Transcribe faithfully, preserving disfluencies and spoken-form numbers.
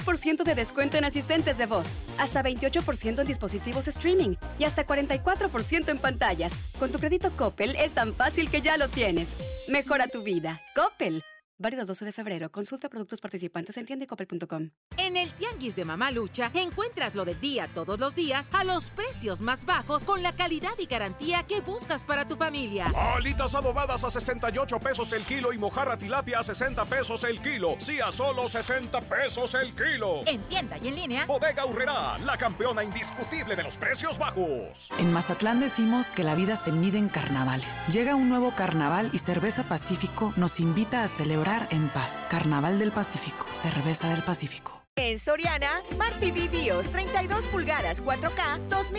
por ciento de descuento en asistentes de voz, hasta veintiocho por ciento en dispositivos streaming y hasta cuarenta y cuatro por ciento en pantallas. Con tu crédito Coppel es tan fácil que ya lo tienes. Mejora tu vida. Coppel. Válido doce de febrero. Consulta productos participantes en tienda y coppel punto com. En el Tianguis de Mamá Lucha encuentras lo del día todos los días a los precios más bajos con la calidad y garantía que buscas para tu familia. Alitas adobadas a sesenta y ocho pesos el kilo y mojarra tilapia a sesenta pesos el kilo. Sí, a solo sesenta pesos el kilo. En tienda y en línea. Bodega Aurrerá, la campeona indiscutible de los precios bajos. En Mazatlán decimos que la vida se mide en carnavales. Llega un nuevo carnaval y Cerveza Pacífico nos invita a celebrar en paz. Carnaval del Pacífico, Cerveza del Pacífico. En Soriana, Smart T V Bios treinta y dos pulgadas cuatro K, dos mil